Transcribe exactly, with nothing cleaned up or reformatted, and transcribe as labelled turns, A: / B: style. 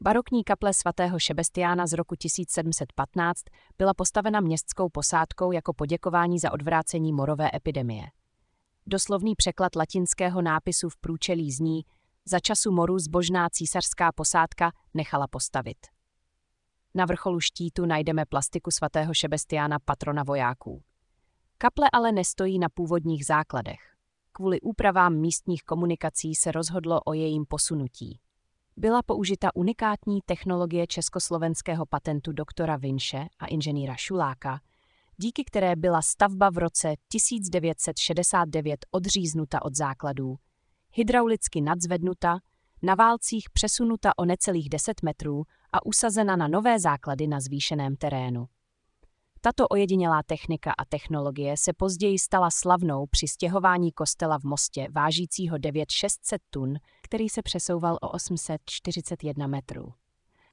A: Barokní kaple svatého Šebestiána z roku tisíc sedm set patnáct byla postavena městskou posádkou jako poděkování za odvrácení morové epidemie. Doslovný překlad latinského nápisu v průčelí zní: za času moru zbožná císařská posádka nechala postavit. Na vrcholu štítu najdeme plastiku svatého Šebestiána, patrona vojáků. Kaple ale nestojí na původních základech. Kvůli úpravám místních komunikací se rozhodlo o jejím posunutí. Byla použita unikátní technologie československého patentu doktora Vinše a inženýra Šuláka, díky které byla stavba v roce tisíc devět set šedesát devět odříznuta od základů, hydraulicky nadzvednuta, na válcích přesunuta o necelých deset metrů a usazena na nové základy na zvýšeném terénu. Tato ojedinělá technika a technologie se později stala slavnou při stěhování kostela v Mostě vážícího devět tisíc šest set tun, který se přesouval o osm set čtyřicet jedna metrů.